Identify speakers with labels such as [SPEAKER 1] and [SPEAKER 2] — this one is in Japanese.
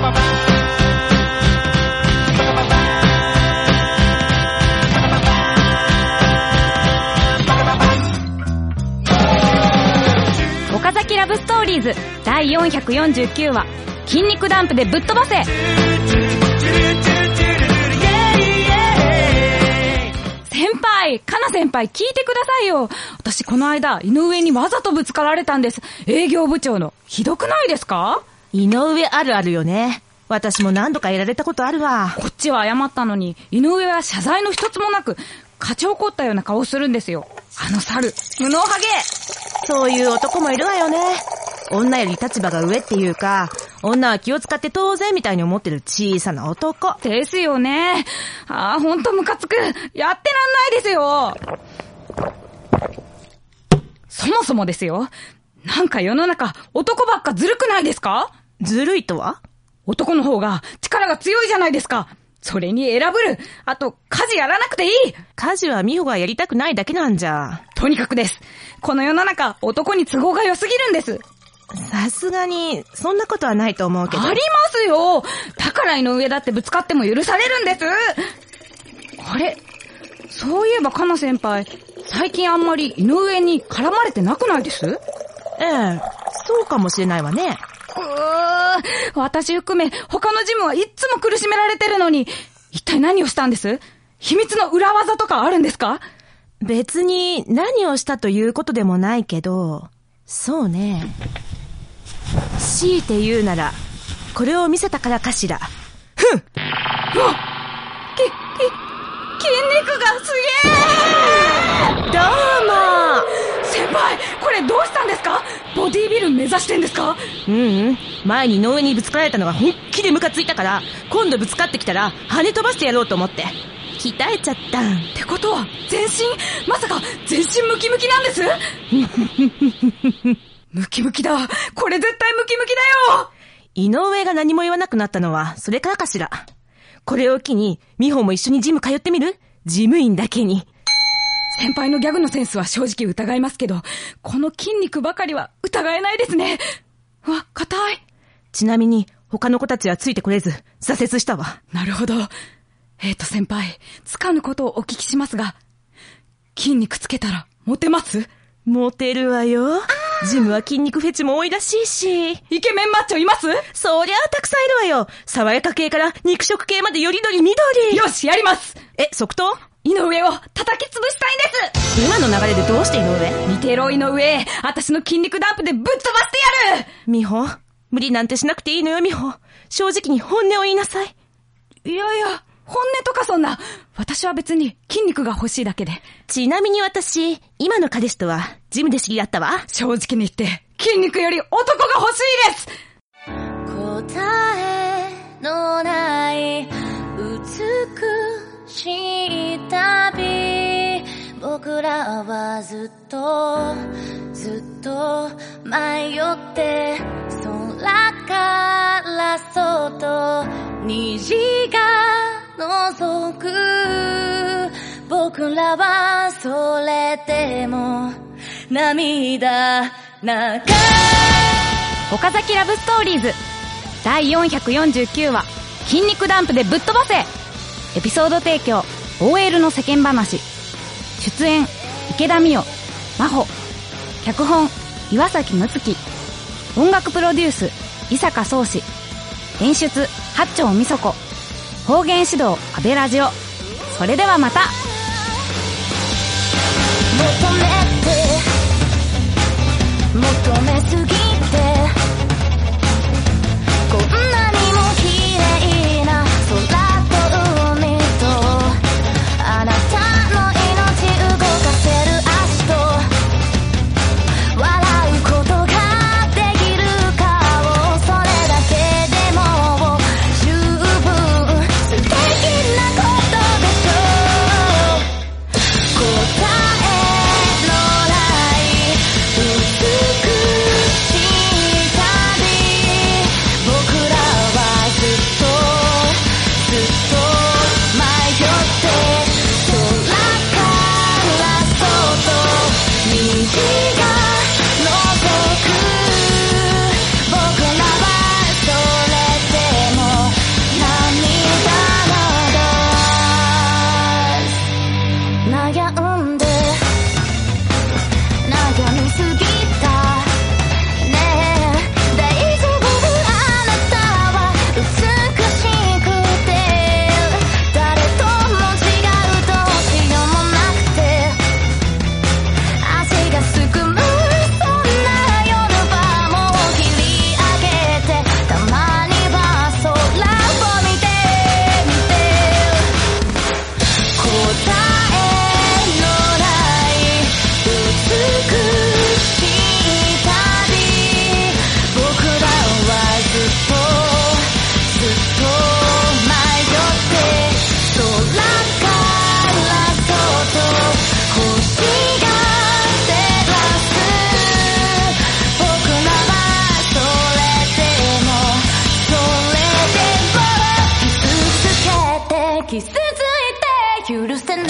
[SPEAKER 1] 岡崎ラブストーリーズ第449話、筋肉ダンプでぶっ飛ばせ。先輩、かな先輩、聞いてくださいよ。私この間井上にわざとぶつかられたんです。営業部長の。ひどくないですか？
[SPEAKER 2] 井上あるあるよね。私も何度かやられたことあるわ。
[SPEAKER 1] こっちは謝ったのに井上は謝罪の一つもなく勝ち怒ったような顔するんですよ。あの猿、無能ハゲ。
[SPEAKER 2] そういう男もいるわよね。女より立場が上っていうか、女は気を使って当然みたいに思ってる小さな男
[SPEAKER 1] ですよね。ほんとムカつく。やってらんないですよ。そもそもですよ、なんか世の中男ばっかずるくないですか？
[SPEAKER 2] ずるいとは？
[SPEAKER 1] 男の方が力が強いじゃないですか。それに選ぶる。あと家事やらなくていい。
[SPEAKER 2] 家事は美穂がやりたくないだけなんじゃ。
[SPEAKER 1] とにかくです。この世の中男に都合が良すぎるんです。
[SPEAKER 2] さすがにそんなことはないと思うけど。
[SPEAKER 1] ありますよ。だから井上だってぶつかっても許されるんです。あれ、そういえばかな先輩、最近あんまり井上に絡まれてなくないです？
[SPEAKER 2] ええ、そうかもしれないわね。
[SPEAKER 1] 私含め他のジムはいっつも苦しめられてるのに、一体何をしたんです？秘密の裏技とかあるんですか？
[SPEAKER 2] 別に何をしたということでもないけど、そうね、強いて言うならこれを見せたからかしら。ふん。
[SPEAKER 1] 筋肉がすげー。
[SPEAKER 2] どうも。
[SPEAKER 1] 先輩、これどうしたんですか？ボディービル目指してんですか？
[SPEAKER 2] 前に井上にぶつかられたのが本気でムカついたから、今度ぶつかってきたら跳ね飛ばしてやろうと思って鍛えちゃった。
[SPEAKER 1] ってことは全身、まさか全身ムキムキなんです？ムキムキだ。これ絶対ムキムキだよ。
[SPEAKER 2] 井上が何も言わなくなったのはそれからかしら。これを機に美穂も一緒にジム通ってみる？事務員だけに。
[SPEAKER 1] 先輩のギャグのセンスは正直疑いますけど、この筋肉ばかりは疑えないですね。硬い。
[SPEAKER 2] ちなみに他の子たちはついてこれず挫折したわ。
[SPEAKER 1] なるほど。先輩、つかぬことをお聞きしますが、筋肉つけたらモテます？
[SPEAKER 2] モテるわよ。ジムは筋肉フェチも多いらしいし。
[SPEAKER 1] イケメンマッチョいます？
[SPEAKER 2] そりゃあたくさんいるわよ。爽やか系から肉食系までよりどり緑。
[SPEAKER 1] よし、やります。
[SPEAKER 2] 即答？
[SPEAKER 1] 井上を叩き潰したいんです。
[SPEAKER 2] 今の流れでどうして井上？
[SPEAKER 1] 見てろ井上、私の筋肉ダンプでぶっ飛ばしてやる。
[SPEAKER 2] 美穂、無理なんてしなくていいのよ美穂。正直に本音を言いなさい。
[SPEAKER 1] いや、本音とかそんな。私は別に筋肉が欲しいだけで。
[SPEAKER 2] ちなみに私、今の彼氏とはジムで知り合ったわ。
[SPEAKER 1] 正直に言って筋肉より男が欲しいです。
[SPEAKER 3] 答えのない美しい旅、僕らはずっと迷って、空からそっと虹が覗く。僕らはそれでも涙流す。
[SPEAKER 1] 岡崎ラブストーリーズ第449話、筋肉ダンプでぶっ飛ばせ。エピソード提供 OL の世間話。出演池田美代、真帆。脚本岩崎睦月。音楽プロデュース伊坂壮志。演出八丁美佐子。方言指導阿部ラジオ。それではまた。
[SPEAKER 3] 求めすぎて、こんなにも綺麗な空と海と、あなたの命動かせる足と、笑うことができる顔、それだけでも十分素敵なことでしょう。答えのない美しい傷ついて許せない